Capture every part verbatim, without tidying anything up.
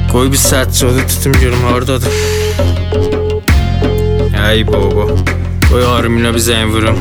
Koy bir saat sonra tutmuyorum orada da. Ay baba. Koy Harmin'e bir zəng vurum.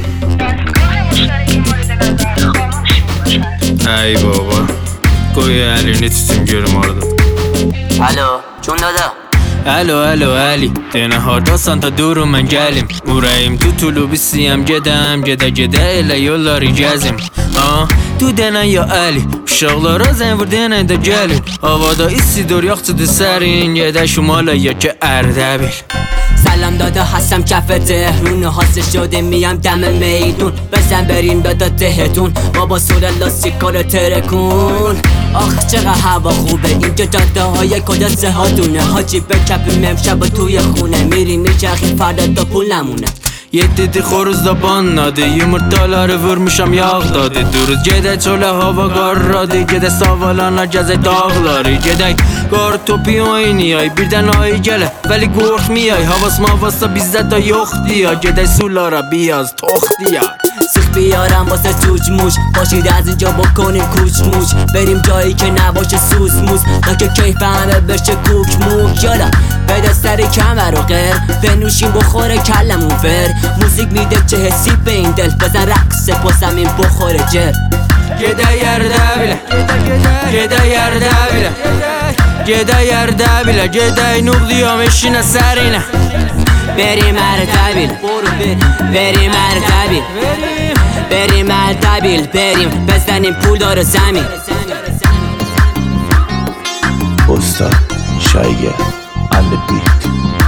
Ay baba. Koy elini tutum görüm orada. Alo, Cun dada. Alo alo Ali, denə hardasan ta durum mən gəlim. Ürəyim tutulub istəyəm gedəm, gedə gedə elə yolları gəzim. Ha, tu denən ya Ali, uşaqlara zəng vur denən də gəlin. Havada istidur yoxçudur sərin, gedə şimala ya ki Ərdəbil. سلام دادا هستم کف تهرون حاضر شده میم دم میدون بزن بریم دادا تهتون بابا سور لاستیکارو ترکون آخ چقدر هوا خوبه اینجا جاده های کجا سهاتونه حاجی بکپیم امشب توی خونه میریم میچرخیم فردا تا پول نمونه Yeddi xoruzda banladı, yumurtaları vurmuşam yağdadı. Duruz gedək çölə hava qarradı, gedək savalana gəzək dağları. Gedək qar topu oynayay, birdən ayı gələ, vəli qorxmayay. Havas mavasa bizdə də yoxdur, gedək sulara biraz toxdiyar. سیخ بیارم واسه جوج موش باشید از اینجا بکنیم کوچ موچ بریم جایی که نباشه سوز موز تا که کیف همه بشه کوک موک یالا بده سری کمر و غیر بنوشیم بخوره کلمون فر موزیک میده چه حسی به این دل بزن رقص پاسم این بخوره جر Gedə yerdə bilə, gedə yerdə bilə, gedə yerdə bilə, gedək nuqdiyam eşinə sərinə. بریم اردبیل بریم اردبیل بریم اردبیل بریم بزنیم پول داره زمین Usta Şayge on the beat.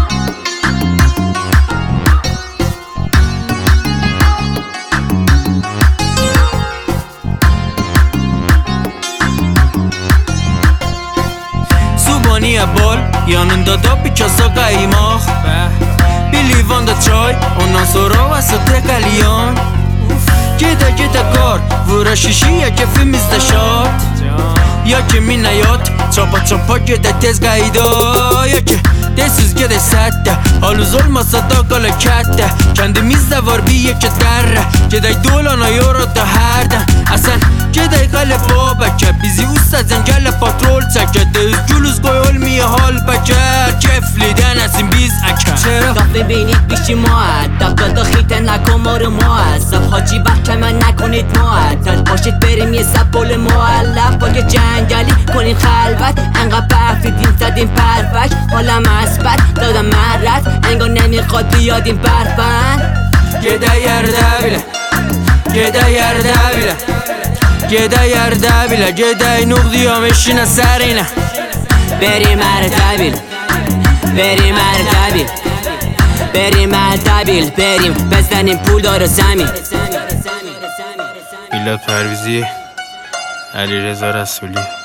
Subaniye bol, yanında da bir kasa qaymaq. Bir livan da çay, ondan sonra vasıtı qəlyan. Gedə gedə qar, vura şişiyə kefimizdə şart. Ya ki minəyat, çapa çapa gedə tez qayda. Ya ki tezsiz gedə sətdə, haluz olmasa da qala kətdə. Kəndimizdə var bir yekə dərrə, gedək dolana yorada hərdən. Əsən gedək qalə babəkə, bizi usta zəngələ patrol çəkə. Düz gülüz qoy olmaya hal bəkər, keflidən əsin biz əkər. کافه بینید بیشی معدب دادا خیته نکن ما رو معذب حاجی وقت من نکنید معدل باشید بریم یه سبول معلب با یه جنگلی کنیم خلوت انقدر برفیدیم زدیم پرفک حالم اثبت دادم مرد انگار نمیخواد بیادیم برفن Gedə yerdə bilə, gedə yerdə bilə, gedə yerdə bilə, gedək nuqdiyam eşinə sərinə. بریم اردبیل بریم اردبیل بریم اردبیل بریم بزنیم پول داره زمین میلاد پرویزی، علیرضا رسولی.